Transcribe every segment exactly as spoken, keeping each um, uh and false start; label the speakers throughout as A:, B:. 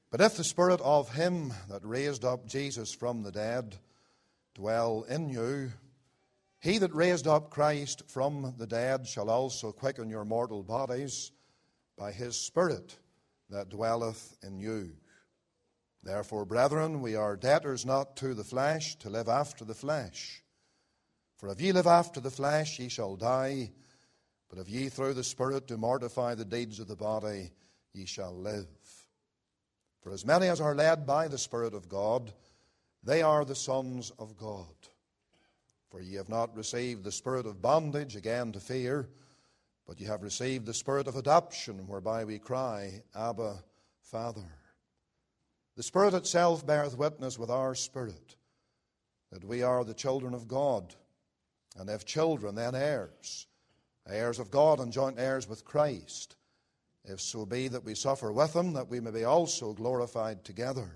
A: But if the Spirit of him that raised up Jesus from the dead dwell in you, he that raised up Christ from the dead shall also quicken your mortal bodies by his Spirit that dwelleth in you. Therefore, brethren, we are debtors not to the flesh, to live after the flesh. For if ye live after the flesh, ye shall die. But if ye through the Spirit do mortify the deeds of the body, ye shall live. For as many as are led by the Spirit of God, they are the sons of God. For ye have not received the spirit of bondage again to fear, but ye have received the Spirit of adoption, whereby we cry, Abba, Father. The Spirit itself beareth witness with our spirit that we are the children of God, and if children, then heirs, heirs of God and joint heirs with Christ, if so be that we suffer with him, that we may be also glorified together.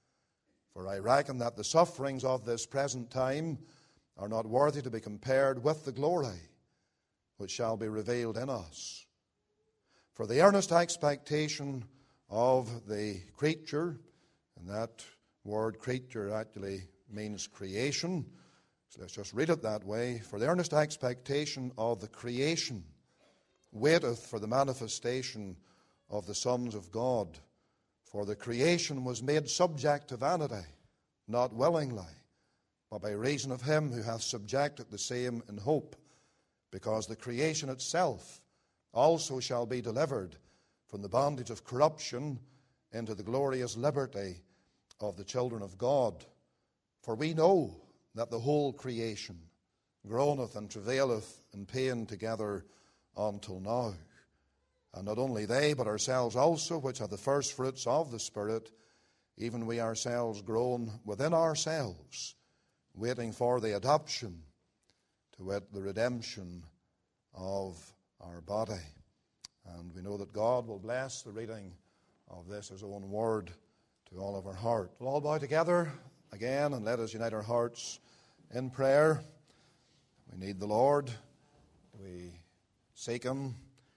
A: For I reckon that the sufferings of this present time are not worthy to be compared with the glory which shall be revealed in us. For the earnest expectation of the creature, and that word creature actually means creation, so let's just read it that way. For the earnest expectation of the creation waiteth for the manifestation of the sons of God. For the creation was made subject to vanity, not willingly, but by reason of him who hath subjected the same in hope, because the creation itself also shall be delivered from the bondage of corruption into the glorious liberty of the children of God. For we know that the whole creation groaneth and travaileth in pain together until now. And not only they, but ourselves also, which are the first fruits of the Spirit, even we ourselves groan within ourselves, waiting for the adoption, to wit, the redemption of our body. And we know that God will bless the reading of this, his own word, to all of our heart. We'll all bow together again and let us unite our hearts in prayer. We need the Lord. We seek him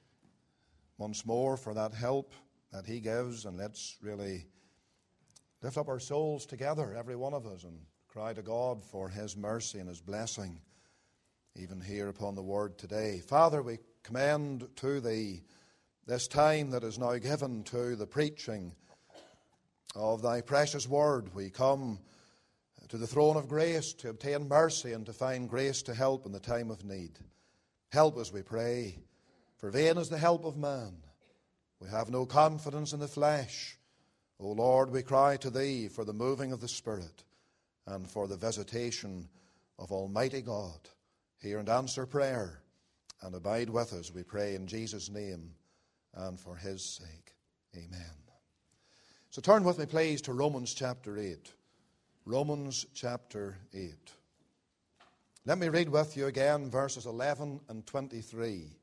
A: once more for that help that he gives, and let's really lift up our souls together, every one of us, and cry to God for his mercy and his blessing, even here upon the word today. Father, we commend to thee this time that is now given to the preaching of thy precious word. We come to the throne of grace to obtain mercy and to find grace to help in the time of need. Help us, we pray, for vain is the help of man. We have no confidence in the flesh. O Lord, we cry to thee for the moving of the Spirit and for the visitation of Almighty God. Hear and answer prayer, and abide with us, we pray in Jesus' name and for his sake. Amen. So turn with me, please, to Romans chapter eight. Romans chapter eight. Let me read with you again verses eleven and twenty-three.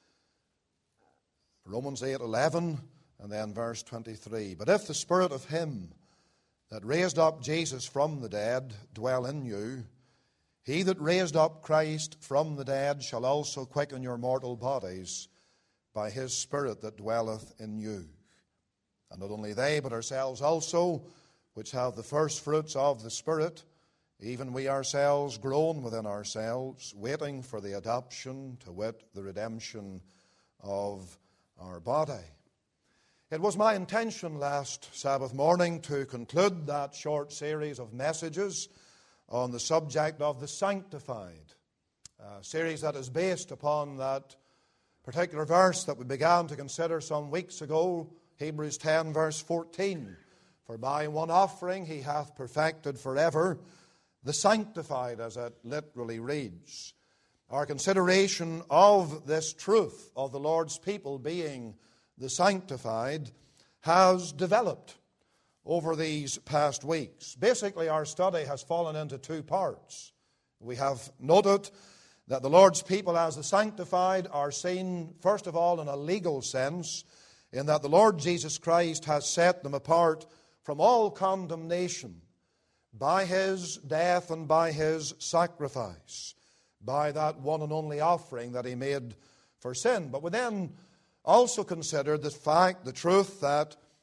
A: Romans eight eleven and then verse twenty-three. But if the Spirit of him that raised up Jesus from the dead dwell in you, he that raised up Christ from the dead shall also quicken your mortal bodies by his Spirit that dwelleth in you. And not only they, but ourselves also, which have the first fruits of the Spirit, even we ourselves groan within ourselves, waiting for the adoption, to wit, the redemption of our body. It was my intention last Sabbath morning to conclude that short series of messages on the subject of the sanctified, a series that is based upon that particular verse that we began to consider some weeks ago, Hebrews ten verse fourteen. For by one offering he hath perfected forever the sanctified, as it literally reads. Our consideration of this truth of the Lord's people being the sanctified has developed over these past weeks. Basically, our study has fallen into two parts. We have noted that the Lord's people as the sanctified are seen, first of all, in a legal sense, in that the Lord Jesus Christ has set them apart from all condemnation by his death and by his sacrifice, by that one and only offering that he made for sin. But we then also consider the fact, the truth, that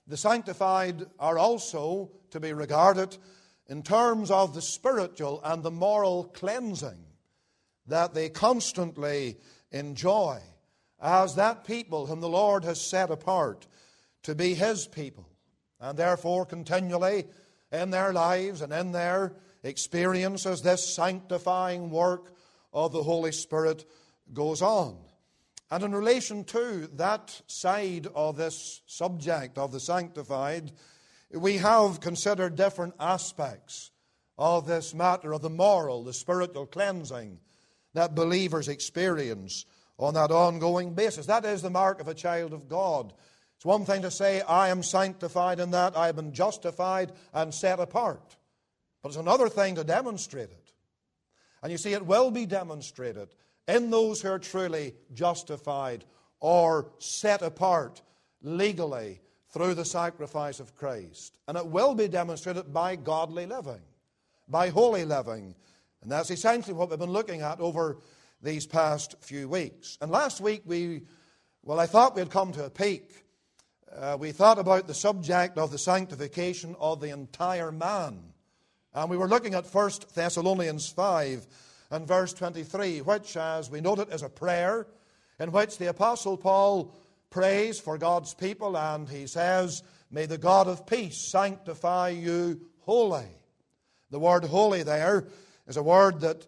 A: the sanctified are also to be regarded in terms of the spiritual and the moral cleansing that they constantly enjoy as that people whom the Lord has set apart to be His people. And therefore continually in their lives and in their experiences, this sanctifying work of the Holy Spirit goes on. And in relation to that side of this subject of the sanctified, we have considered different aspects of this matter of the moral, the spiritual cleansing that believers experience on that ongoing basis. That is the mark of a child of God. It's one thing to say, I am sanctified in that I have been justified and set apart. But it's another thing to demonstrate it. And you see, it will be demonstrated in those who are truly justified or set apart legally through the sacrifice of Christ. And it will be demonstrated by godly living, by holy living. And that's essentially what we've been looking at over these past few weeks. And last week we, well, I thought we'd come to a peak. Uh, we thought about the subject of the sanctification of the entire man. And we were looking at First Thessalonians five and verse twenty-three, which, as we noted, is a prayer in which the Apostle Paul prays for God's people, and he says, may the God of peace sanctify you wholly. The word holy there is a word that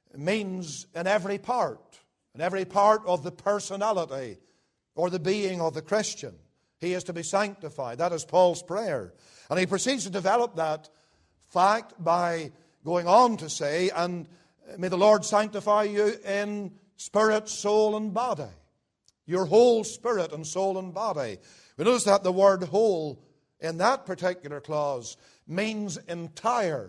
A: means in every part, in every part of the personality or the being of the Christian. He is to be sanctified. That is Paul's prayer. And he proceeds to develop that fact by going on to say, and may the Lord sanctify you in spirit, soul, and body. Your whole spirit and soul and body. We notice that the word whole in that particular clause means entire.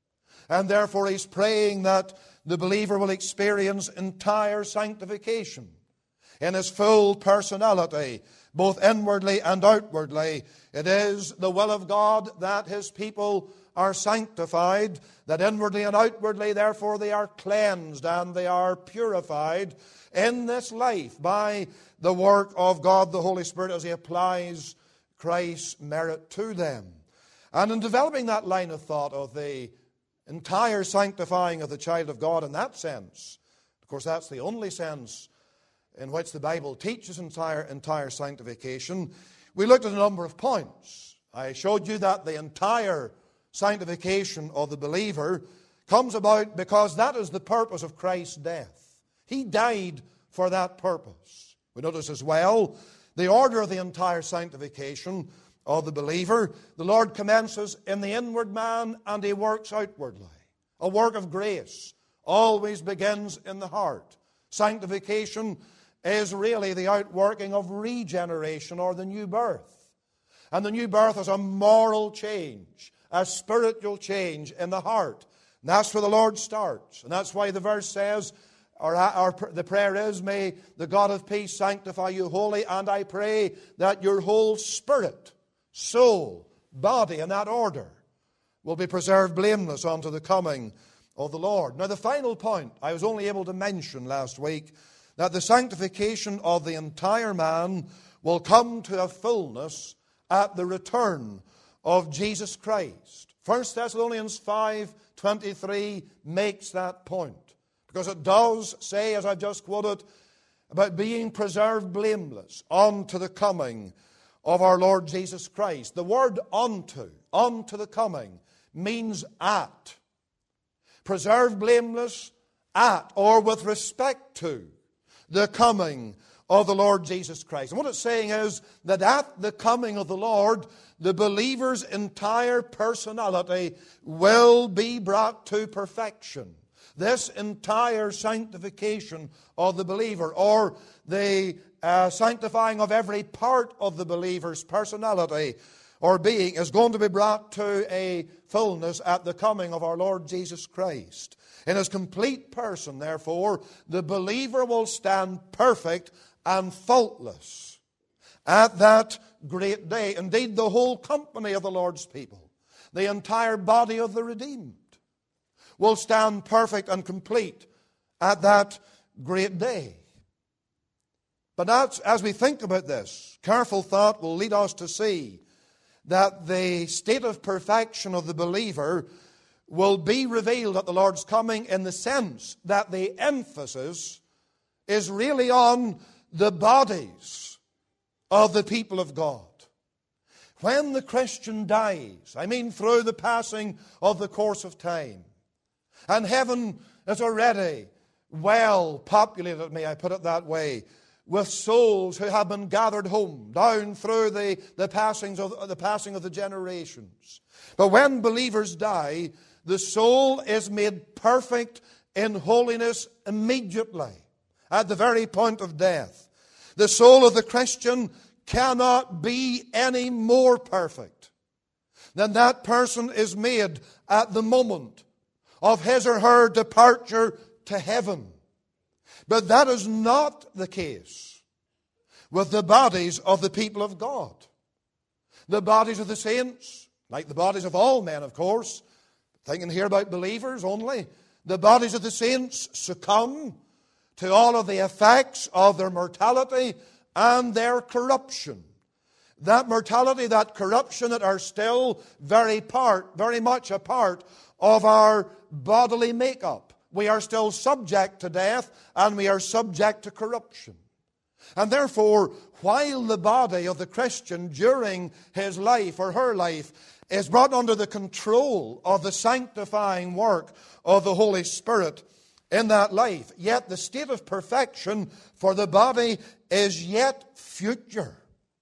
A: And therefore he's praying that the believer will experience entire sanctification in his full personality, both inwardly and outwardly. It is the will of God that His people are sanctified, that inwardly and outwardly, therefore, they are cleansed and they are purified in this life by the work of God the Holy Spirit as He applies Christ's merit to them. And in developing that line of thought of the entire sanctifying of the child of God in that sense, of course that's the only sense in which the Bible teaches entire, entire sanctification, we looked at a number of points. I showed you that the entire sanctification of the believer comes about because that is the purpose of Christ's death. He died for that purpose. We notice as well the order of the entire sanctification of the believer. The Lord commences in the inward man and He works outwardly. A work of grace always begins in the heart. Sanctification is really the outworking of regeneration or the new birth. And the new birth is a moral change, a spiritual change in the heart. And that's where the Lord starts. And that's why the verse says, or, or the prayer is, may the God of peace sanctify you wholly, and I pray that your whole spirit, soul, body, in that order, will be preserved blameless unto the coming of the Lord. Now the final point I was only able to mention last week, that the sanctification of the entire man will come to a fullness at the return of Jesus Christ. First Thessalonians five twenty-three makes that point. Because it does say, as I've just quoted, about being preserved blameless unto the coming of our Lord Jesus Christ. The word unto, unto the coming, means at. Preserved blameless at, or with respect to, the coming of the Lord Jesus Christ. And what it's saying is that at the coming of the Lord, the believer's entire personality will be brought to perfection. This entire sanctification of the believer, or the uh, sanctifying of every part of the believer's personality or being, is going to be brought to a fullness at the coming of our Lord Jesus Christ. In His complete person, therefore, the believer will stand perfect and faultless at that great day. Indeed, the whole company of the Lord's people, the entire body of the redeemed, will stand perfect and complete at that great day. But that's, as we think about this, careful thought will lead us to see that the state of perfection of the believer will be revealed at the Lord's coming, in the sense that the emphasis is really on the bodies of the people of God. When the Christian dies, I mean through the passing of the course of time, and heaven is already well populated, may I put it that way, with souls who have been gathered home down through the, the, passings of, the passing of the generations. But when believers die, the soul is made perfect in holiness immediately, at the very point of death. The soul of the Christian cannot be any more perfect than that person is made at the moment of his or her departure to heaven. But that is not the case with the bodies of the people of God. The bodies of the saints, like the bodies of all men, of course, thinking here about believers only, the bodies of the saints succumb to all of the effects of their mortality and their corruption. That mortality, that corruption that are still very part, very much a part of our bodily makeup. We are still subject to death, and we are subject to corruption. And therefore, while the body of the Christian during his life or her life is brought under the control of the sanctifying work of the Holy Spirit in that life, yet the state of perfection for the body is yet future.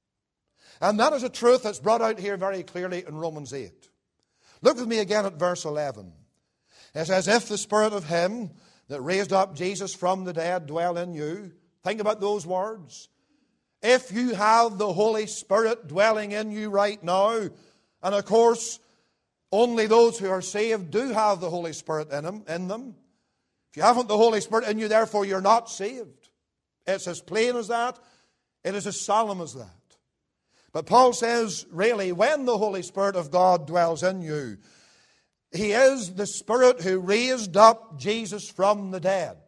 A: And that is a truth that's brought out here very clearly in Romans eight. Look with me again at verse eleven. It says, if the Spirit of Him that raised up Jesus from the dead dwell in you. Think about those words. If you have the Holy Spirit dwelling in you right now, and of course, only those who are saved do have the Holy Spirit in them. In them. If you haven't the Holy Spirit in you, therefore you're not saved. It's as plain as that. It is as solemn as that. But Paul says, really, when the Holy Spirit of God dwells in you, He is the Spirit who raised up Jesus from the dead.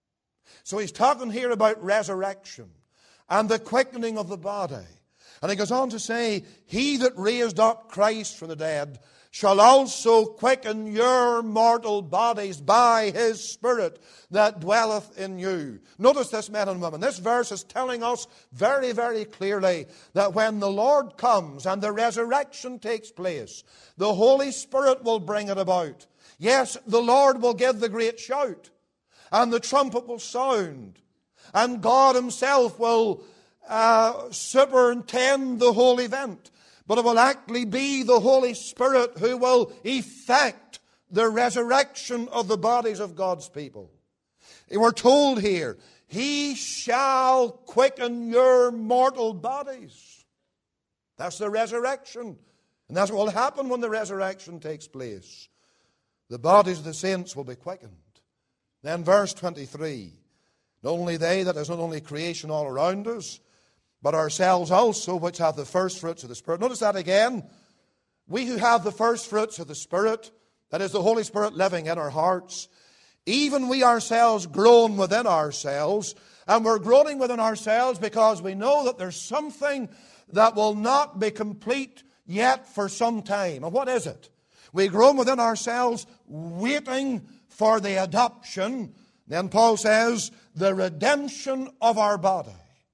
A: So he's talking here about resurrection and the quickening of the body. And he goes on to say, He that raised up Christ from the dead shall also quicken your mortal bodies by His Spirit that dwelleth in you. Notice this, men and women. This verse is telling us very, very clearly that when the Lord comes and the resurrection takes place, the Holy Spirit will bring it about. Yes, the Lord will give the great shout, and the trumpet will sound, and God Himself will uh, superintend the whole event. But it will actually be the Holy Spirit who will effect the resurrection of the bodies of God's people. We're told here, He shall quicken your mortal bodies. That's the resurrection. And that's what will happen when the resurrection takes place. The bodies of the saints will be quickened. Then verse twenty-three. Not only they, that is not only creation all around us, but ourselves also, which have the first fruits of the Spirit. Notice that again. We who have the first fruits of the Spirit, that is the Holy Spirit living in our hearts, even we ourselves groan within ourselves, and we're groaning within ourselves because we know that there's something that will not be complete yet for some time. And what is it? We groan within ourselves, waiting for the adoption. Then Paul says, the redemption of our body.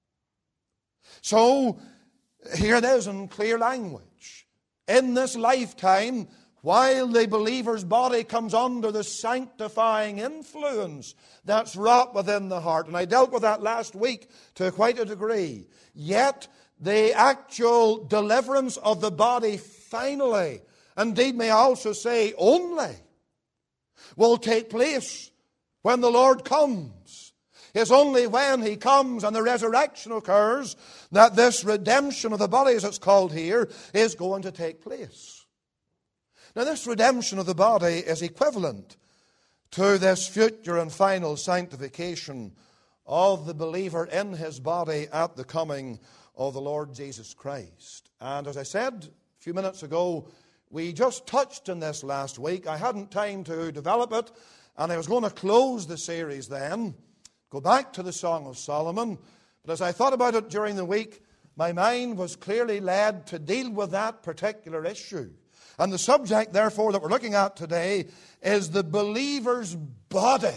A: So, here it is in clear language. In this lifetime, while the believer's body comes under the sanctifying influence that's wrought within the heart, and I dealt with that last week to quite a degree, yet the actual deliverance of the body finally, indeed may I also say only, will take place when the Lord comes. It's only when He comes and the resurrection occurs that this redemption of the body, as it's called here, is going to take place. Now, this redemption of the body is equivalent to this future and final sanctification of the believer in his body at the coming of the Lord Jesus Christ. And as I said a few minutes ago, we just touched on this last week. I hadn't time to develop it, and I was going to close the series then, go back to the Song of Solomon. But as I thought about it during the week, my mind was clearly led to deal with that particular issue. And the subject, therefore, that we're looking at today is the believer's body,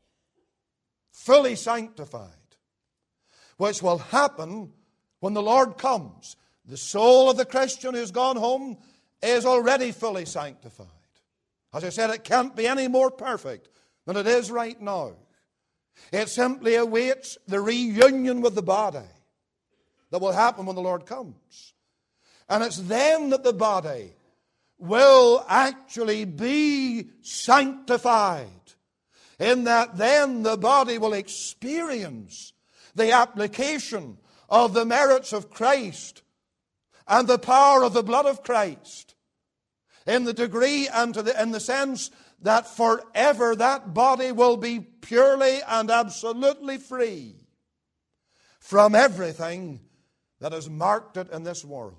A: fully sanctified, which will happen when the Lord comes. The soul of the Christian who's gone home is already fully sanctified. As I said, it can't be any more perfect than it is right now. It simply awaits the reunion with the body that will happen when the Lord comes. And it's then that the body will actually be sanctified, in that then the body will experience the application of the merits of Christ and the power of the blood of Christ, in the degree and to the, in the sense that forever that body will be purely and absolutely free from everything that has marked it in this world.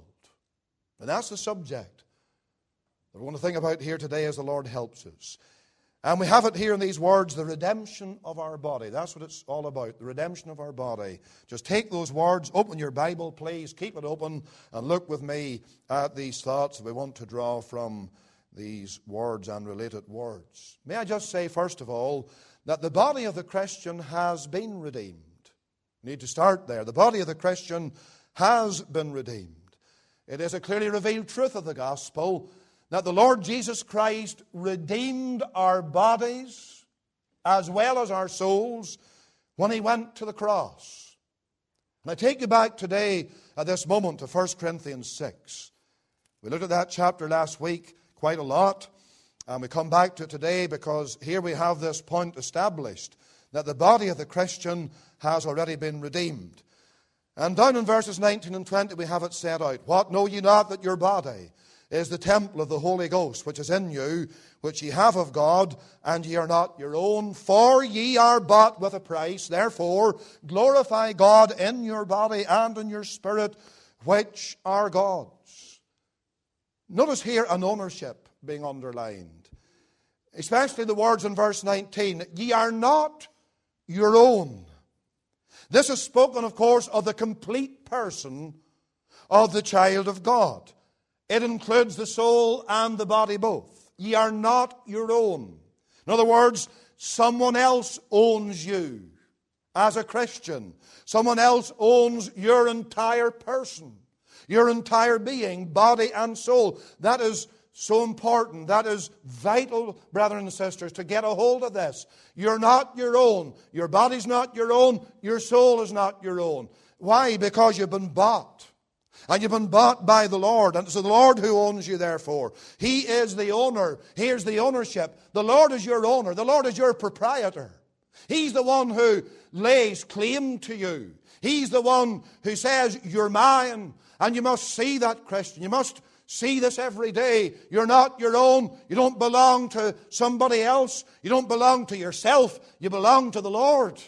A: And that's the subject that I want to think about here today as the Lord helps us. And we have it here in these words, the redemption of our body. That's what it's all about, the redemption of our body. Just take those words, open your Bible, please, keep it open, and look with me at these thoughts that we want to draw from these words and related words. May I just say, first of all, that the body of the Christian has been redeemed. We need to start there. The body of the Christian has been redeemed. It is a clearly revealed truth of the gospel that the Lord Jesus Christ redeemed our bodies as well as our souls when He went to the cross. And I take you back today at this moment to First Corinthians six. We looked at that chapter last week quite a lot, and we come back to it today because here we have this point established that the body of the Christian has already been redeemed. And down in verses nineteen and twenty we have it set out. What, know ye not that your body is the temple of the Holy Ghost, which is in you, which ye have of God, and ye are not your own? For ye are bought with a price. Therefore glorify God in your body and in your spirit, which are God's. Notice here an ownership being underlined, especially the words in verse nineteen. Ye are not your own. This is spoken, of course, of the complete person of the child of God. It includes the soul and the body both. Ye are not your own. In other words, someone else owns you as a Christian. Someone else owns your entire person, your entire being, body and soul. That is so important. That is vital, brethren and sisters, to get a hold of this. You're not your own. Your body's not your own. Your soul is not your own. Why? Because you've been bought. And you've been bought by the Lord. And it's the Lord who owns you, therefore. He is the owner. Here's the ownership. The Lord is your owner. The Lord is your proprietor. He's the one who lays claim to you. He's the one who says, you're mine. And you must see that, Christian. You must see this every day. You're not your own. You don't belong to somebody else. You don't belong to yourself. You belong to the Lord.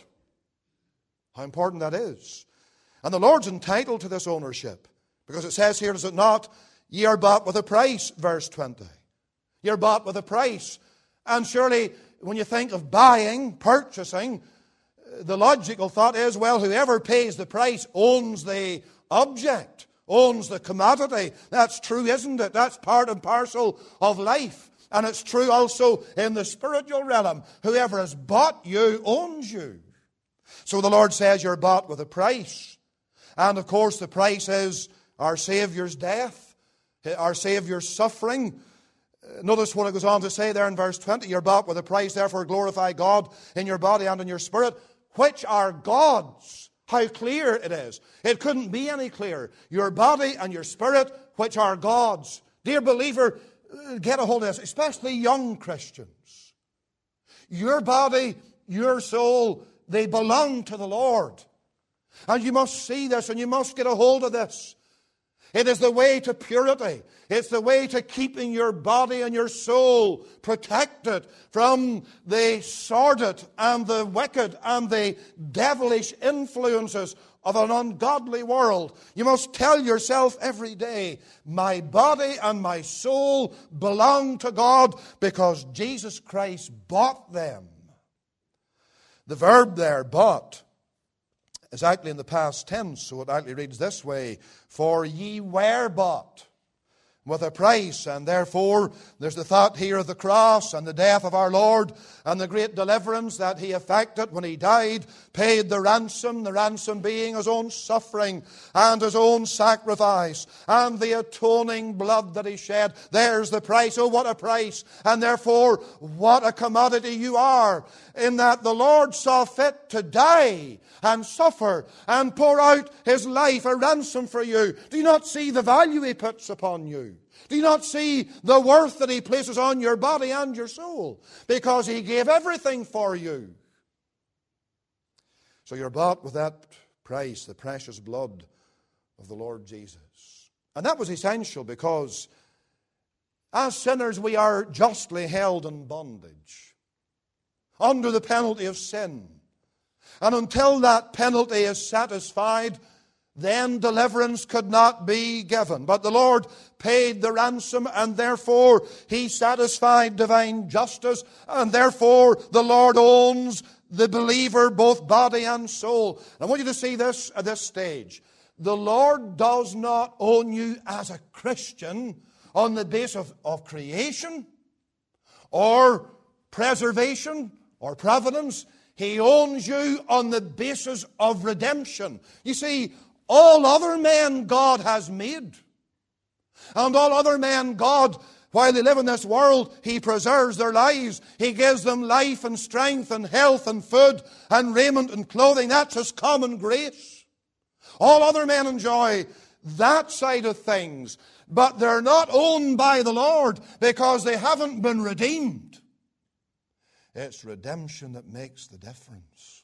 A: How important that is. And the Lord's entitled to this ownership. Because it says here, is it not, ye are bought with a price, verse twenty. You're bought with a price. And surely, when you think of buying, purchasing, the logical thought is, well, whoever pays the price owns the object, owns the commodity. That's true, isn't it? That's part and parcel of life. And it's true also in the spiritual realm. Whoever has bought you owns you. So the Lord says you're bought with a price. And of course, the price is our Savior's death, our Savior's suffering. Notice what it goes on to say there in verse twenty. You're bought with a price, therefore glorify God in your body and in your spirit, which are God's. How clear it is. It couldn't be any clearer. Your body and your spirit, which are God's. Dear believer, get a hold of this, especially young Christians. Your body, your soul, they belong to the Lord. And you must see this and you must get a hold of this. It is the way to purity. It's the way to keeping your body and your soul protected from the sordid and the wicked and the devilish influences of an ungodly world. You must tell yourself every day, my body and my soul belong to God because Jesus Christ bought them. The verb there, bought, is actually in the past tense, so it actually reads this way: for ye were bought with a price. And therefore there's the thought here of the cross and the death of our Lord and the great deliverance that He effected when He died, paid the ransom, the ransom being His own suffering and His own sacrifice and the atoning blood that He shed. There's the price. Oh, what a price! And therefore what a commodity you are, in that the Lord saw fit to die and suffer and pour out His life a ransom for you. Do you not see the value He puts upon you? Do you not see the worth that He places on your body and your soul? Because He gave everything for you. So you're bought with that price, the precious blood of the Lord Jesus. And that was essential, because as sinners we are justly held in bondage under the penalty of sin. And until that penalty is satisfied, then deliverance could not be given. But the Lord paid the ransom, and therefore He satisfied divine justice, and therefore the Lord owns the believer, both body and soul. And I want you to see this at this stage. The Lord does not own you as a Christian on the basis of, of creation or preservation or providence. He owns you on the basis of redemption. You see, all other men God has made. And all other men God, while they live in this world, He preserves their lives. He gives them life and strength and health and food and raiment and clothing. That's His common grace. All other men enjoy that side of things. But they're not owned by the Lord because they haven't been redeemed. It's redemption that makes the difference.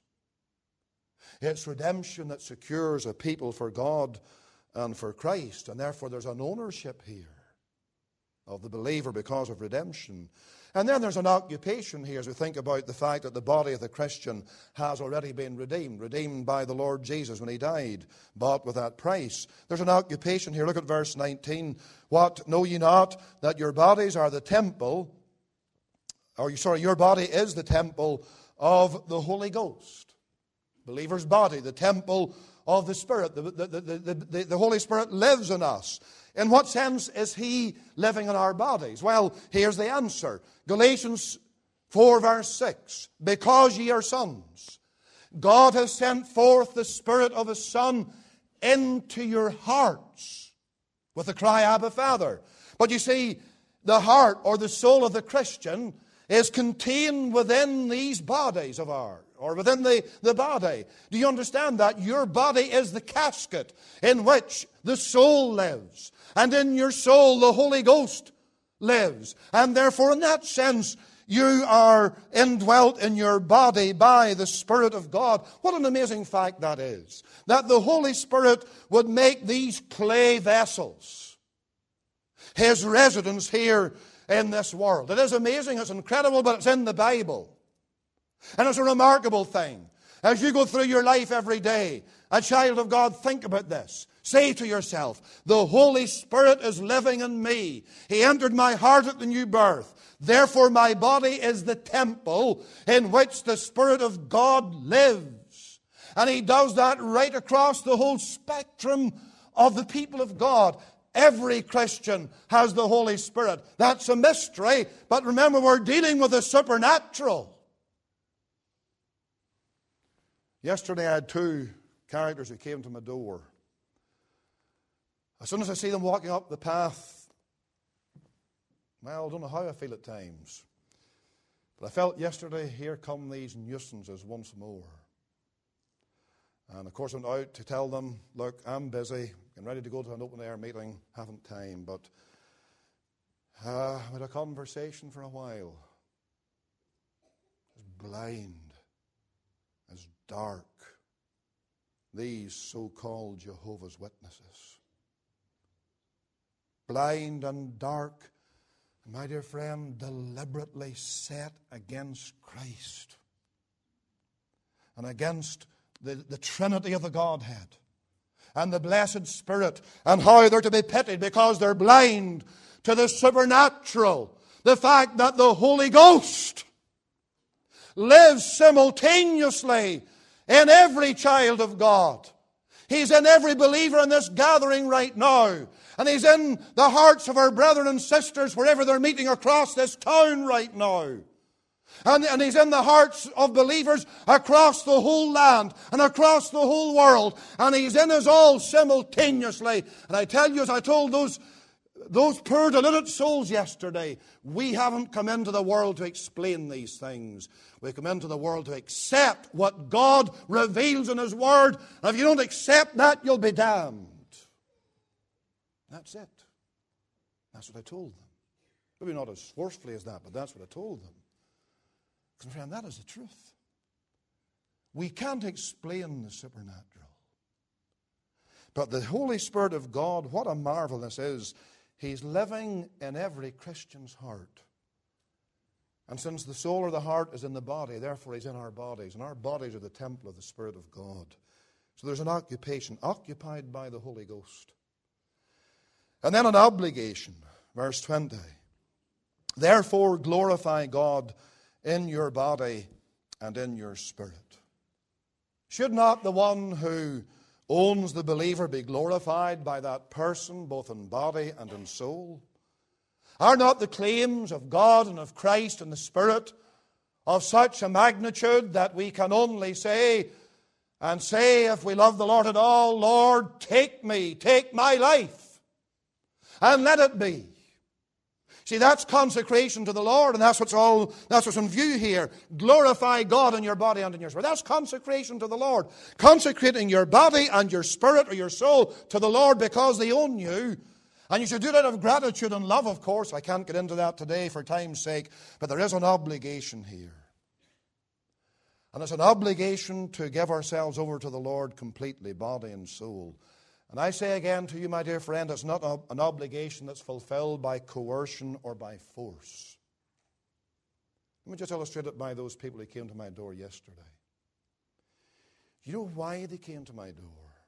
A: It's redemption that secures a people for God and for Christ. And therefore there's an ownership here of the believer because of redemption. And then there's an occupation here as we think about the fact that the body of the Christian has already been redeemed. Redeemed by the Lord Jesus when He died. Bought with that price. There's an occupation here. Look at verse nineteen. What, know ye not that your bodies are the temple, or sorry, your body is the temple of the Holy Ghost. Believer's body, the temple of the Spirit. The, the, the, the, the, the Holy Spirit lives in us. In what sense is He living in our bodies? Well, here's the answer. Galatians four verse six. Because ye are sons, God has sent forth the Spirit of His Son into your hearts with the cry, Abba, Father. But you see, the heart or the soul of the Christian is contained within these bodies of ours, or within the, the body. Do you understand that? Your body is the casket in which the soul lives. And in your soul, the Holy Ghost lives. And therefore, in that sense, you are indwelt in your body by the Spirit of God. What an amazing fact that is. That the Holy Spirit would make these clay vessels His residence here in this world. It is amazing, it's incredible, but it's in the Bible. And it's a remarkable thing. As you go through your life every day, a child of God, think about this. Say to yourself, the Holy Spirit is living in me. He entered my heart at the new birth. Therefore my body is the temple in which the Spirit of God lives. And He does that right across the whole spectrum of the people of God. Every Christian has the Holy Spirit. That's a mystery, but remember, we're dealing with the supernatural. Yesterday I had two characters who came to my door. As soon as I see them walking up the path, well, I don't know how I feel at times, but I felt yesterday, here come these nuisances once more. And of course I went out to tell them, look, I'm busy, getting ready to go to an open-air meeting, haven't time, but uh, we had a conversation for a while. As blind, as dark, these so-called Jehovah's Witnesses. Blind and dark, my dear friend, deliberately set against Christ and against the, the Trinity of the Godhead and the blessed Spirit, and how they're to be pitied because they're blind to the supernatural. The fact that the Holy Ghost lives simultaneously in every child of God. He's in every believer in this gathering right now. And He's in the hearts of our brethren and sisters wherever they're meeting across this town right now. And, and He's in the hearts of believers across the whole land and across the whole world. And He's in us all simultaneously. And I tell you, as I told those, those poor deluded souls yesterday, we haven't come into the world to explain these things. We come into the world to accept what God reveals in His Word. And if you don't accept that, you'll be damned. That's it. That's what I told them. Maybe not as forcefully as that, but that's what I told them. Because, friend, that is the truth. We can't explain the supernatural. But the Holy Spirit of God, what a marvel this is. He's living in every Christian's heart. And since the soul or the heart is in the body, therefore He's in our bodies. And our bodies are the temple of the Spirit of God. So there's an occupation, occupied by the Holy Ghost. And then an obligation, verse twenty. Therefore glorify God in your body and in your spirit. Should not the one who owns the believer be glorified by that person, both in body and in soul? Are not the claims of God and of Christ and the Spirit of such a magnitude that we can only say, and say if we love the Lord at all, Lord, take me, take my life, and let it be. See, that's consecration to the Lord, and that's what's all, that's what's in view here. Glorify God in your body and in your spirit. That's consecration to the Lord. Consecrating your body and your spirit or your soul to the Lord because they own you. And you should do it out of gratitude and love, of course. I can't get into that today for time's sake, but there is an obligation here. And it's an obligation to give ourselves over to the Lord completely, body and soul. And I say again to you, my dear friend, it's not an obligation that's fulfilled by coercion or by force. Let me just illustrate it by those people who came to my door yesterday. You know why they came to my door?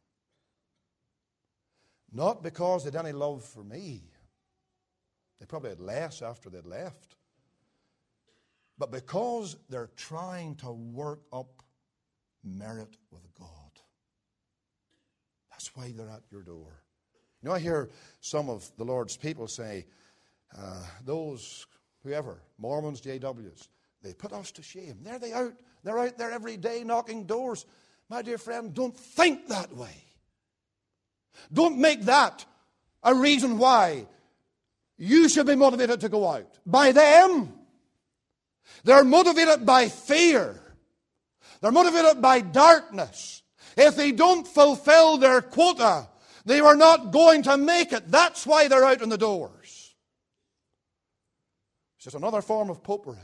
A: Not because they had any love for me. They probably had less after they'd left. But because they're trying to work up merit with God. That's why they're at your door. You know, I hear some of the Lord's people say, uh, those, whoever, Mormons, J Ws, they put us to shame. There they out. They're out there every day knocking doors. My dear friend, don't think that way. Don't make that a reason why you should be motivated to go out. By them, they're motivated by fear. They're motivated by darkness. If they don't fulfill their quota, they are not going to make it. That's why they're out on the doors. It's just another form of popery.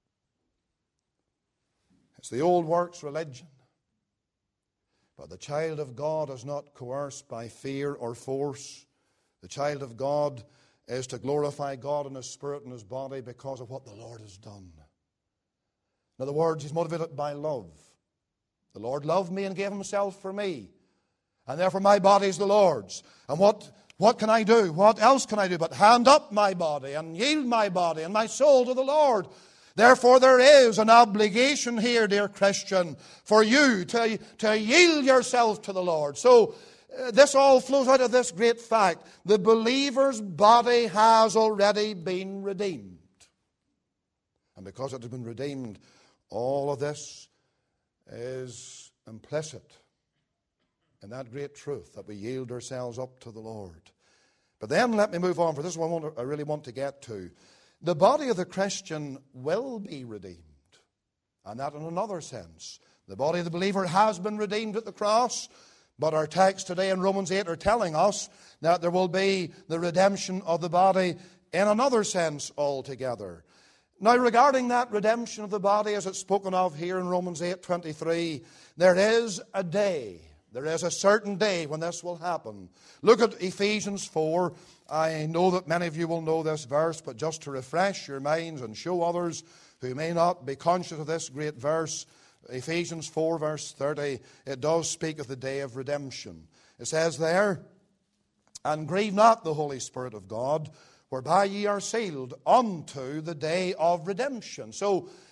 A: It's the old works religion. But the child of God is not coerced by fear or force. The child of God is to glorify God in his spirit and his body because of what the Lord has done. In other words, he's motivated by love. The Lord loved me and gave himself for me. And therefore my body is the Lord's. And what, what can I do? What else can I do but hand up my body and yield my body and my soul to the Lord? Therefore there is an obligation here, dear Christian, for you to, to yield yourself to the Lord. So uh, this all flows out of this great fact. The believer's body has already been redeemed. And because it has been redeemed, all of this is implicit in that great truth that we yield ourselves up to the Lord. But then let me move on, for this is what I, want to, I really want to get to. The body of the Christian will be redeemed. And that in another sense. The body of the believer has been redeemed at the cross. But our text today in Romans eight are telling us that there will be the redemption of the body in another sense altogether. Now, regarding that redemption of the body, as it's spoken of here in Romans eight twenty-three, there is a day, there is a certain day when this will happen. Look at Ephesians four. I know that many of you will know this verse, but just to refresh your minds and show others who may not be conscious of this great verse, Ephesians four, verse thirty, it does speak of the day of redemption. It says there, "And grieve not the Holy Spirit of God, whereby ye are sealed unto the day of redemption." So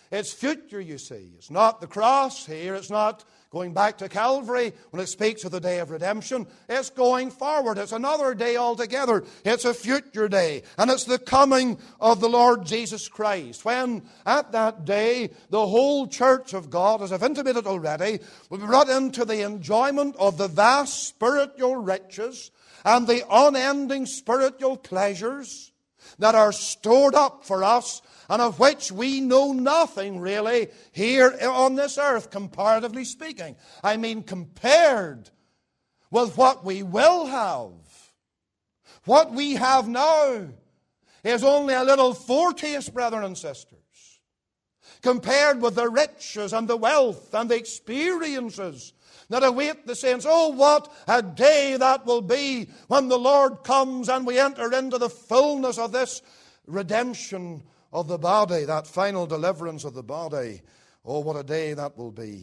A: It's future, you see. It's not the cross here. It's not going back to Calvary when it speaks of the day of redemption. It's going forward. It's another day altogether. It's a future day. And it's the coming of the Lord Jesus Christ, when at that day the whole church of God, as I've intimated already, will be brought into the enjoyment of the vast spiritual riches and the unending spiritual pleasures that are stored up for us, and of which we know nothing really here on this earth, comparatively speaking. I mean, compared with what we will have. What we have now is only a little foretaste, brethren and sisters, compared with the riches and the wealth and the experiences that await the saints. Oh, what a day that will be when the Lord comes and we enter into the fullness of this redemption of the body, that final deliverance of the body. Oh, what a day that will be.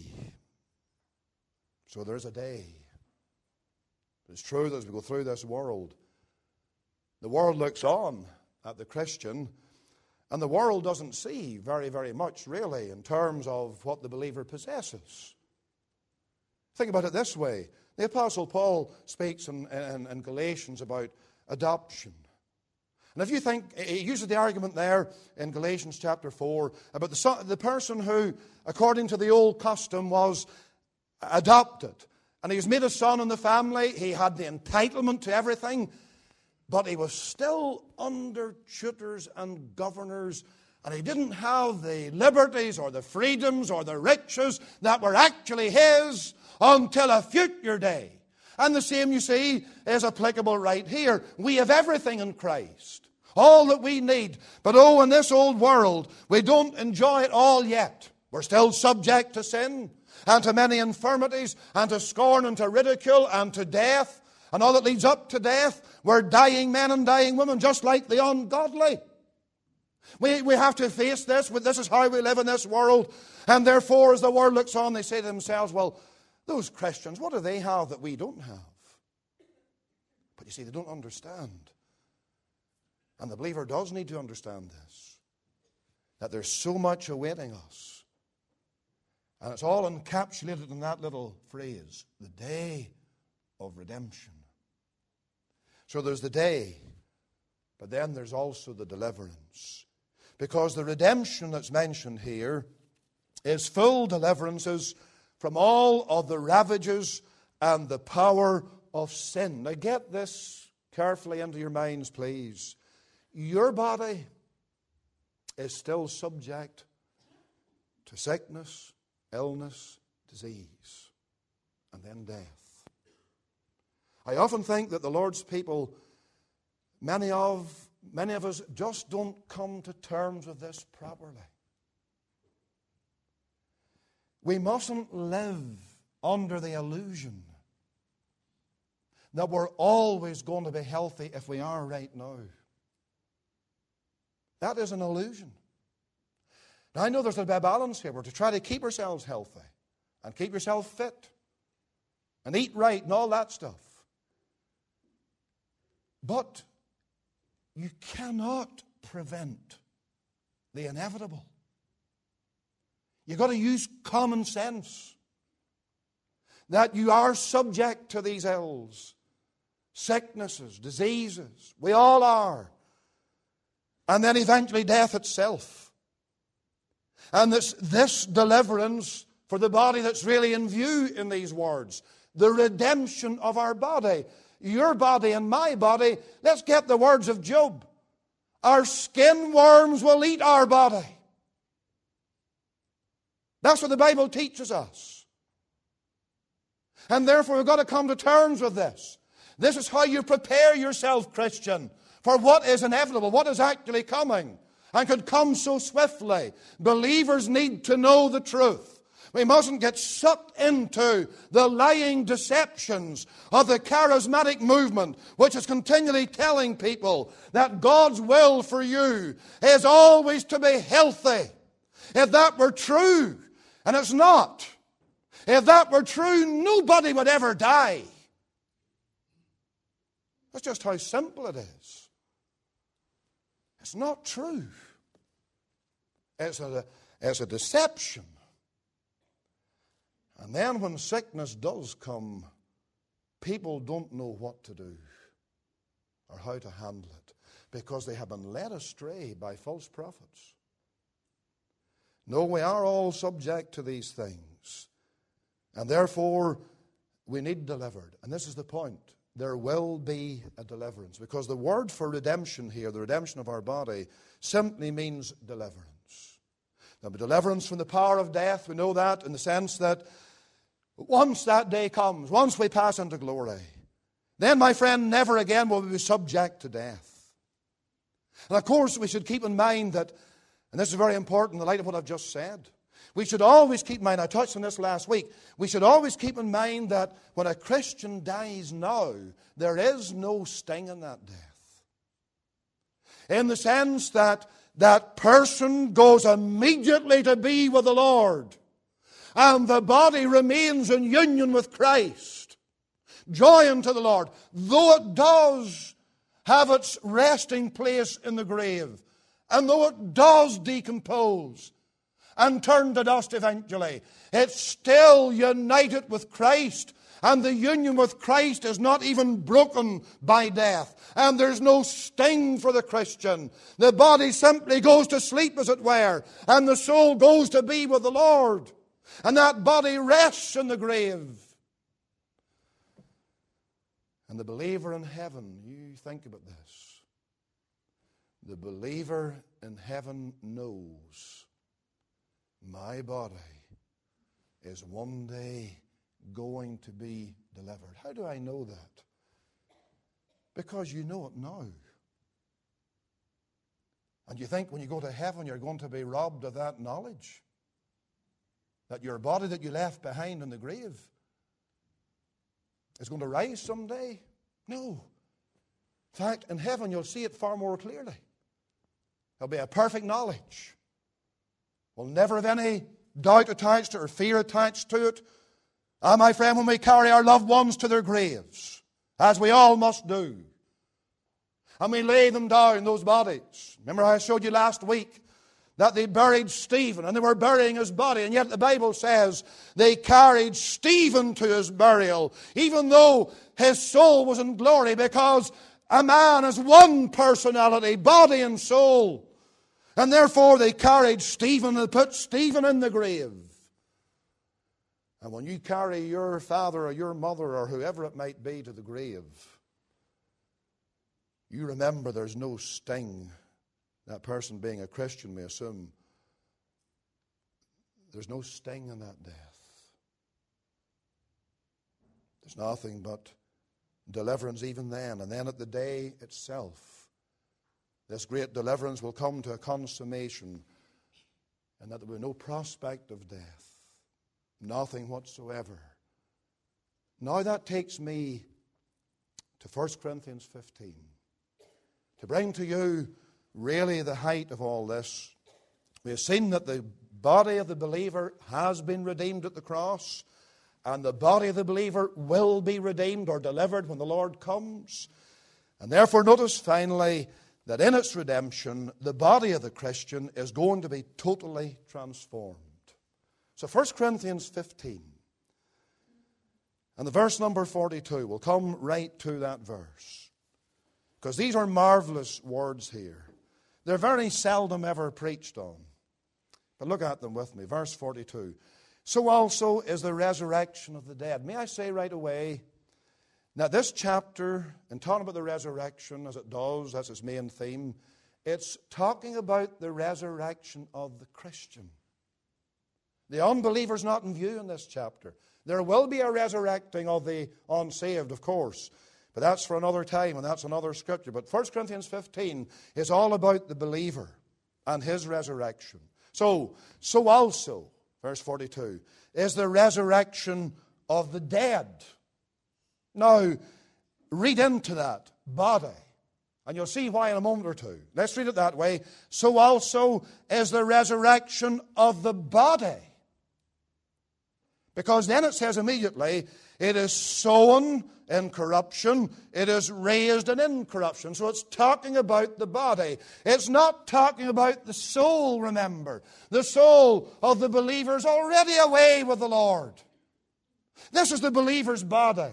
A: So there's a day. It's true that as we go through this world, the world looks on at the Christian, and the world doesn't see very, very much, really, in terms of what the believer possesses. Think about it this way. The Apostle Paul speaks in, in, in Galatians about adoption. And if you think, he uses the argument there in Galatians chapter four about the, son, the person who, according to the old custom, was adopted. And he was made a son in the family. He had the entitlement to everything. But he was still under tutors and governors. And he didn't have the liberties or the freedoms or the riches that were actually his until a future day. And the same, you see, is applicable right here. We have everything in Christ. All that we need. But oh, in this old world, we don't enjoy it all yet. We're still subject to sin and to many infirmities and to scorn and to ridicule and to death and all that leads up to death. We're dying men and dying women just like the ungodly. We, we have to face this. This is how we live in this world. And therefore, as the world looks on, they say to themselves, well, those Christians, what do they have that we don't have? But you see, they don't understand. And the believer does need to understand this, that there's so much awaiting us. And it's all encapsulated in that little phrase, the day of redemption. So there's the day, but then there's also the deliverance. Because the redemption that's mentioned here is full deliverances from all of the ravages and the power of sin. Now get this carefully into your minds, please. Your body is still subject to sickness, illness, disease, and then death. I often think that the Lord's people, many of, many of us just don't come to terms with this properly. We mustn't live under the illusion that we're always going to be healthy if we are right now. That is an illusion. Now, I know there's a bit of balance here. We're to try to keep ourselves healthy and keep yourself fit and eat right and all that stuff. But you cannot prevent the inevitable. You've got to use common sense that you are subject to these ills, sicknesses, diseases. We all are. And then eventually death itself. And this, this deliverance for the body that's really in view in these words, the redemption of our body, your body and my body. Let's get the words of Job. Our skin worms will eat our body. That's what the Bible teaches us. And therefore we've got to come to terms with this. This is how you prepare yourself, Christian, for what is inevitable, what is actually coming, and could come so swiftly. Believers need to know the truth. We mustn't get sucked into the lying deceptions of the charismatic movement, which is continually telling people that God's will for you is always to be healthy. If that were true, and it's not, if that were true, nobody would ever die. That's just how simple it is. It's not true. It's a, is a deception. And then when sickness does come, people don't know what to do or how to handle it because they have been led astray by false prophets. No, we are all subject to these things. And therefore, we need delivered. And this is the point. There will be a deliverance. Because the word for redemption here, the redemption of our body, simply means deliverance. There'll be deliverance from the power of death. We know that in the sense that once that day comes, once we pass into glory, then, my friend, never again will we be subject to death. And of course, we should keep in mind that, and this is very important in the light of what I've just said, we should always keep in mind, I touched on this last week, we should always keep in mind that when a Christian dies now, there is no sting in that death. In the sense that that person goes immediately to be with the Lord, and the body remains in union with Christ, joined to the Lord, though it does have its resting place in the grave, and though it does decompose and turn to dust eventually, it's still united with Christ, and the union with Christ is not even broken by death. And there's no sting for the Christian. The body simply goes to sleep, as it were, and the soul goes to be with the Lord. And that body rests in the grave. And the believer in heaven, you think about this. The believer in heaven knows my body is one day going to be delivered. How do I know that? Because you know it now. And you think when you go to heaven you're going to be robbed of that knowledge? That your body that you left behind in the grave is going to rise someday? No. In fact, in heaven you'll see it far more clearly. There'll be a perfect knowledge. We'll never have any doubt attached to it or fear attached to it. Ah, my friend, when we carry our loved ones to their graves, as we all must do, and we lay them down, those bodies. Remember how I showed you last week that they buried Stephen, and they were burying his body, and yet the Bible says they carried Stephen to his burial, even though his soul was in glory, because a man has one personality, body and soul. And therefore they carried Stephen and put Stephen in the grave. And when you carry your father or your mother or whoever it might be to the grave, you remember there's no sting. That person, being a Christian, may assume there's no sting in that death. There's nothing but deliverance even then. And then at the day itself, this great deliverance will come to a consummation, and that there will be no prospect of death. Nothing whatsoever. Now that takes me to First Corinthians fifteen. To bring to you really the height of all this. We have seen that the body of the believer has been redeemed at the cross, and the body of the believer will be redeemed or delivered when the Lord comes. And therefore notice finally that in its redemption, the body of the Christian is going to be totally transformed. So First Corinthians fifteen, and the verse number forty-two, we'll come right to that verse. Because these are marvelous words here. They're very seldom ever preached on. But look at them with me. Verse forty-two. So also is the resurrection of the dead. May I say right away, now this chapter, in talking about the resurrection, as it does, that's its main theme, it's talking about the resurrection of the Christian. The unbeliever's not in view in this chapter. There will be a resurrecting of the unsaved, of course. But that's for another time, and that's another scripture. But First Corinthians fifteen is all about the believer and his resurrection. So, so also, verse forty-two, is the resurrection of the dead. Now, read into that, body, and you'll see why in a moment or two. Let's read it that way. So also is the resurrection of the body. Because then it says immediately, it is sown in corruption, it is raised in incorruption. So it's talking about the body. It's not talking about the soul, remember. The soul of the believer is already away with the Lord. This is the believer's body.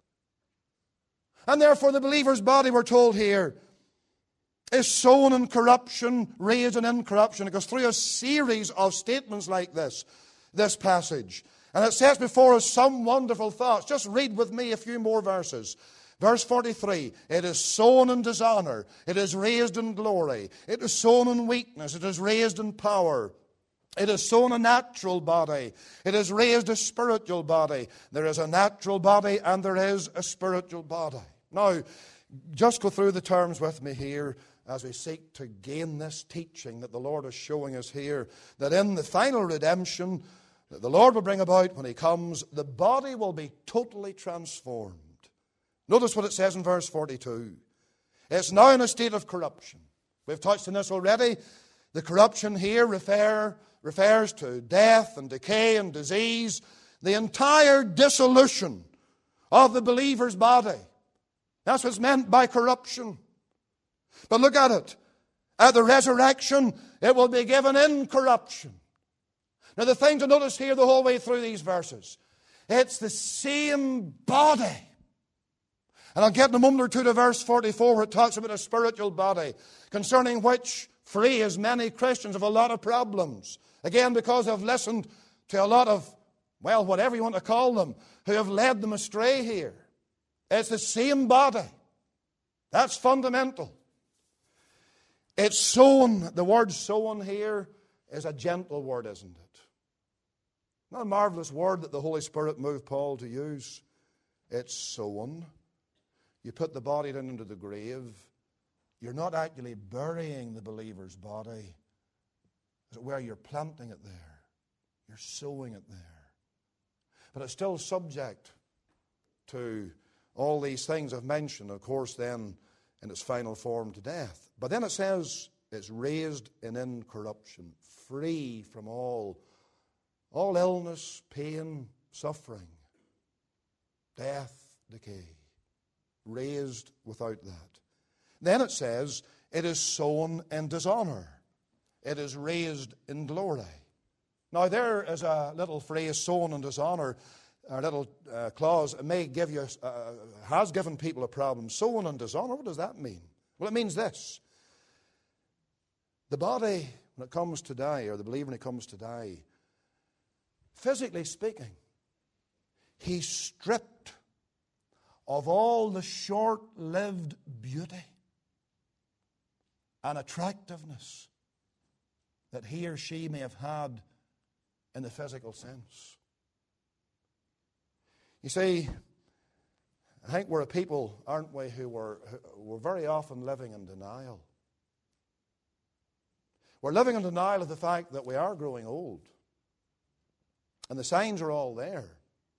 A: And therefore the believer's body, we're told here, is sown in corruption, raised in incorruption. It goes through a series of statements like this, this passage. And it says before us some wonderful thoughts. Just read with me a few more verses. Verse forty-three, it is sown in dishonor, it is raised in glory. It is sown in weakness, it is raised in power. It is sown a natural body, it is raised a spiritual body. There is a natural body and there is a spiritual body. Now, just go through the terms with me here as we seek to gain this teaching that the Lord is showing us here. That in the final redemption that the Lord will bring about when He comes, the body will be totally transformed. Notice what it says in verse forty-two. It's now in a state of corruption. We've touched on this already. The corruption here refer, refers to death and decay and disease. The entire dissolution of the believer's body. That's what's meant by corruption. But look at it. At the resurrection, it will be given incorruption. Now the thing to notice here the whole way through these verses, it's the same body. And I'll get in a moment or two to verse forty-four where it talks about a spiritual body, concerning which free as many Christians have a lot of problems. Again, because they've listened to a lot of, well, whatever you want to call them, who have led them astray here. It's the same body. That's fundamental. It's sown. The word sown here is a gentle word, isn't it? Not a marvelous word that the Holy Spirit moved Paul to use. It's sown. You put the body down into the grave. You're not actually burying the believer's body. As it were, you're planting it there. You're sowing it there. But it's still subject to all these things I've mentioned, of course, then in its final form to death. But then it says it's raised in incorruption, free from all All illness, pain, suffering, death, decay. Raised without that. Then it says, it is sown in dishonor. It is raised in glory. Now there is a little phrase, sown in dishonor, a little uh, clause. It may give you, uh, has given people a problem. Sown in dishonor, what does that mean? Well, it means this. The body, when it comes to die, or the believer when he comes to die, physically speaking, he's stripped of all the short-lived beauty and attractiveness that he or she may have had in the physical sense. You see, I think we're a people, aren't we, who were, who were very often living in denial. We're living in denial of the fact that we are growing old. And the signs are all there.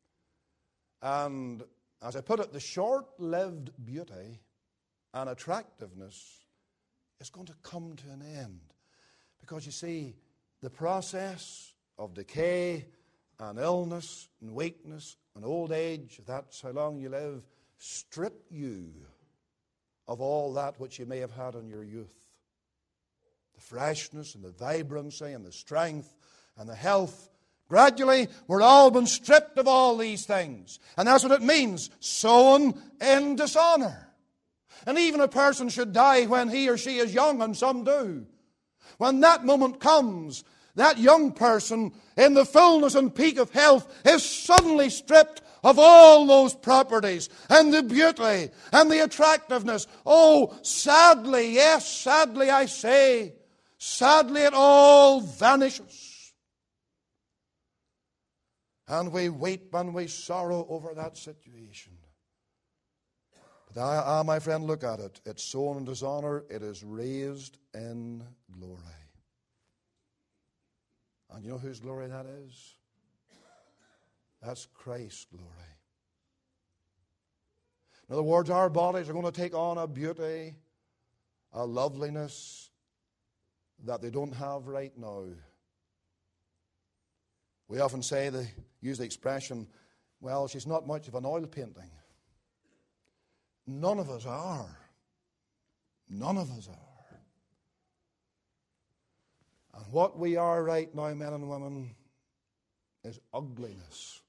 A: And as I put it, the short-lived beauty and attractiveness is going to come to an end. Because you see, the process of decay and illness and weakness and old age, if that's how long you live, strip you of all that which you may have had in your youth. The freshness and the vibrancy and the strength and the health. Gradually, we're all been stripped of all these things. And that's what it means, sown in dishonor. And even a person should die when he or she is young, and some do. When that moment comes, that young person, in the fullness and peak of health, is suddenly stripped of all those properties and the beauty and the attractiveness. Oh, sadly, yes, sadly I say, sadly it all vanishes. And we weep and we sorrow over that situation. But ah, my friend, look at it. It's sown in dishonor. It is raised in glory. And you know whose glory that is? That's Christ's glory. In other words, our bodies are going to take on a beauty, a loveliness that they don't have right now. We often say, they use the expression, well, she's not much of an oil painting. None of us are. None of us are. And what we are right now, men and women, is ugliness.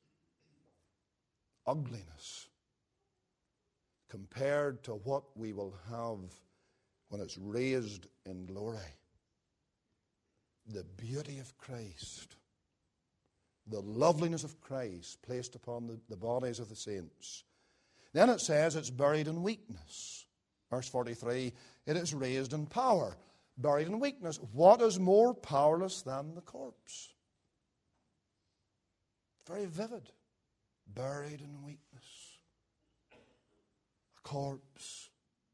A: Ugliness. Compared to what we will have when it's raised in glory. The beauty of Christ. The loveliness of Christ placed upon the, the bodies of the saints. Then it says it's buried in weakness. Verse forty-three, it is raised in power. Buried in weakness. What is more powerless than the corpse? Very vivid. Buried in weakness. A corpse.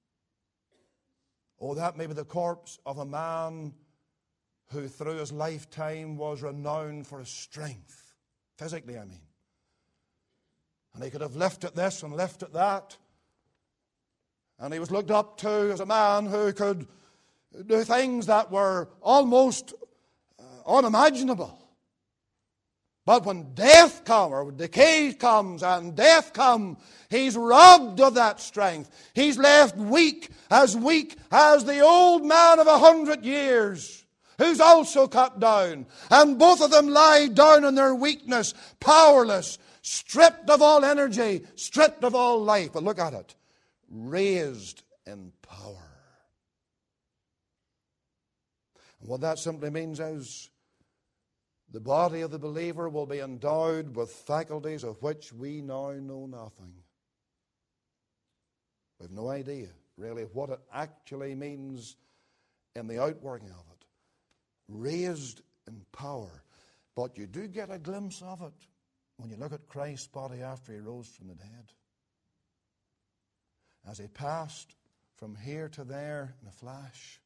A: Oh, that may be the corpse of a man who through his lifetime was renowned for his strength. Physically, I mean. And he could have lifted this and lifted that. And he was looked up to as a man who could do things that were almost uh, unimaginable. But when death comes, or decay comes and death comes, he's robbed of that strength. He's left weak, as weak as the old man of a hundred years, who's also cut down. And both of them lie down in their weakness, powerless, stripped of all energy, stripped of all life. But look at it. Raised in power. And what that simply means is the body of the believer will be endowed with faculties of which we now know nothing. We have no idea, really, what it actually means in the outworking of it. Raised in power. But you do get a glimpse of it when you look at Christ's body after he rose from the dead. As he passed from here to there in a flash,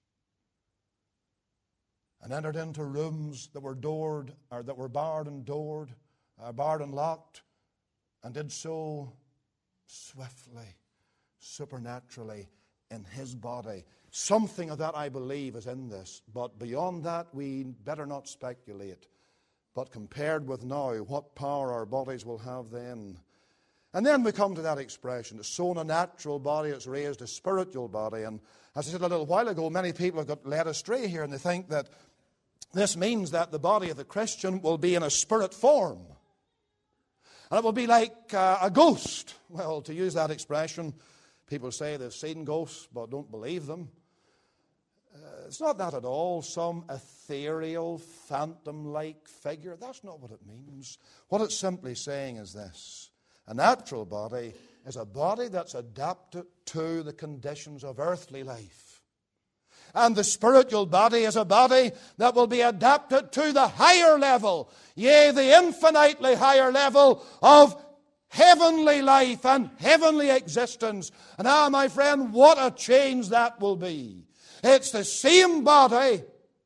A: and entered into rooms that were doored, or that were barred and doored, uh, barred and locked, and did so swiftly, supernaturally in his body. Something of that, I believe, is in this. But beyond that, we better not speculate. But compared with now, what power our bodies will have then. And then we come to that expression. It's sown a natural body, it's raised a spiritual body. And as I said a little while ago, many people have got led astray here, and they think that this means that the body of the Christian will be in a spirit form. And it will be like uh, a ghost. Well, to use that expression, people say they've seen ghosts but don't believe them. Uh, it's not that at all. Some ethereal, phantom-like figure. That's not what it means. What it's simply saying is this. A natural body is a body that's adapted to the conditions of earthly life. And the spiritual body is a body that will be adapted to the higher level, yea, the infinitely higher level of heavenly life and heavenly existence. And ah, my friend, what a change that will be. It's the same body,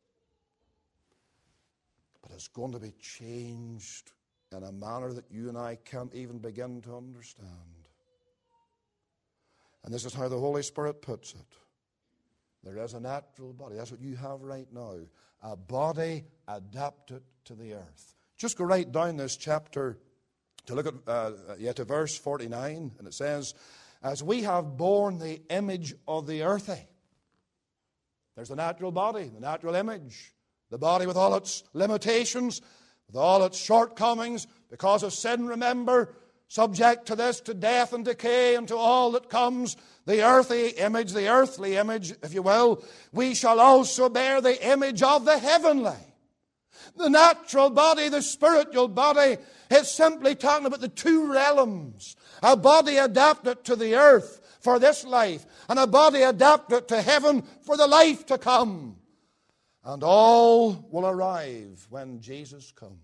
A: but it's going to be changed in a manner that you and I can't even begin to understand. And this is how the Holy Spirit puts it. There is a natural body. That's what you have right now. A body adapted to the earth. Just go right down this chapter to look at uh, yeah, to verse forty-nine. And it says, as we have borne the image of the earthy. There's the natural body, the natural image. The body with all its limitations, with all its shortcomings, because of sin, remember, subject to this, to death and decay and to all that comes. The earthy image, the earthly image, if you will, we shall also bear the image of the heavenly. The natural body, the spiritual body, it's simply talking about the two realms. A body adapted to the earth for this life, and a body adapted to heaven for the life to come. And all will arrive when Jesus comes.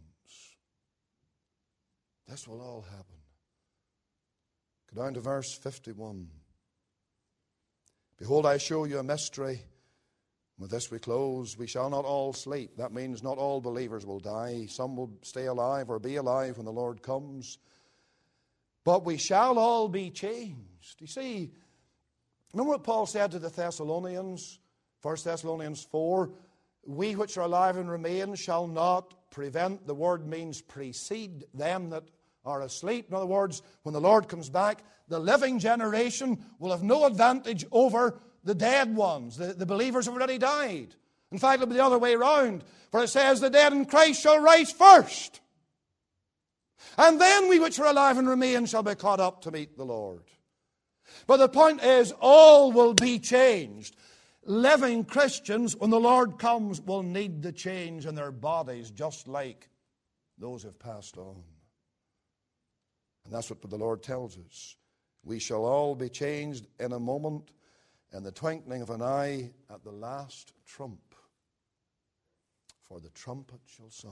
A: This will all happen. Go down to verse fifty-one. Behold, I show you a mystery. With this we close. We shall not all sleep. That means not all believers will die. Some will stay alive or be alive when the Lord comes. But we shall all be changed. You see, remember what Paul said to the Thessalonians? First Thessalonians four. We which are alive and remain shall not not prevent. The word means precede them that are asleep. In other words, when the Lord comes back, the living generation will have no advantage over the dead ones. The, the believers have already died. In fact, it'll be the other way around. For it says, the dead in Christ shall rise first. And then we which are alive and remain shall be caught up to meet the Lord. But the point is, all will be changed. Living Christians, when the Lord comes, will need the change in their bodies, just like those who have passed on. And that's what the Lord tells us. We shall all be changed in a moment, in the twinkling of an eye, at the last trump. For the trumpet shall sound.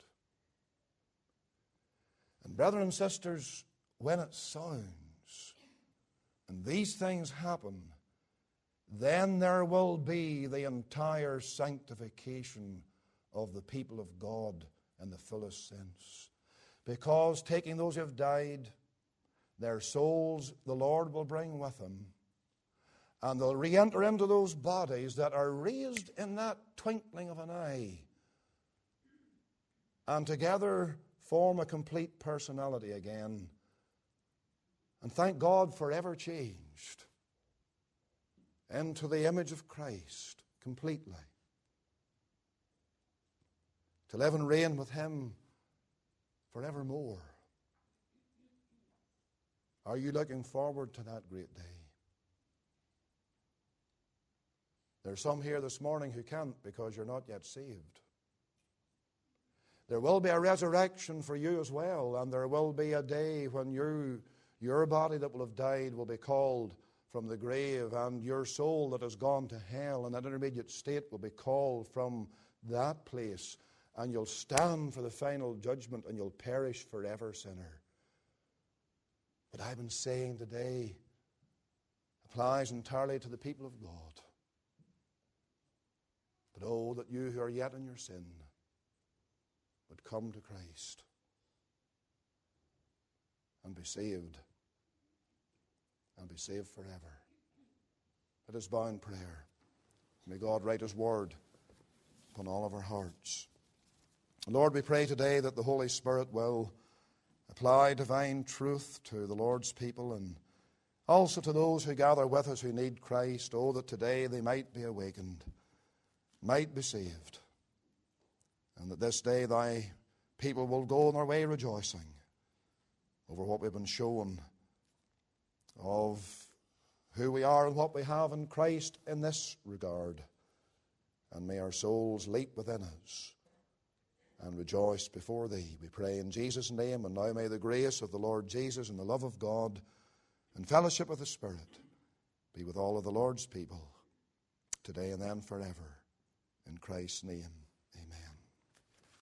A: And brethren and sisters, when it sounds, and these things happen, then there will be the entire sanctification of the people of God in the fullest sense. Because taking those who have died, their souls the Lord will bring with Him, and they'll re-enter into those bodies that are raised in that twinkling of an eye, and together form a complete personality again. And thank God, forever changed into the image of Christ completely. To live and reign with Him forevermore. Are you looking forward to that great day? There are some here this morning who can't because you're not yet saved. There will be a resurrection for you as well, and there will be a day when you, your body that will have died will be called from the grave, and your soul that has gone to hell in that intermediate state will be called from that place, and you'll stand for the final judgment, and you'll perish forever, sinner. But I've been saying today applies entirely to the people of God. But oh, that you who are yet in your sin would come to Christ and be saved, and be saved forever. Let us bow in prayer. May God write His word upon all of our hearts. Lord, we pray today that the Holy Spirit will apply divine truth to the Lord's people, and also to those who gather with us who need Christ. Oh, that today they might be awakened, might be saved, and that this day Thy people will go on their way rejoicing over what we've been shown of who we are and what we have in Christ in this regard. And may our souls leap within us and rejoice before Thee. We pray in Jesus' name, and now may the grace of the Lord Jesus and the love of God and fellowship of the Spirit be with all of the Lord's people, today and then forever. In Christ's name.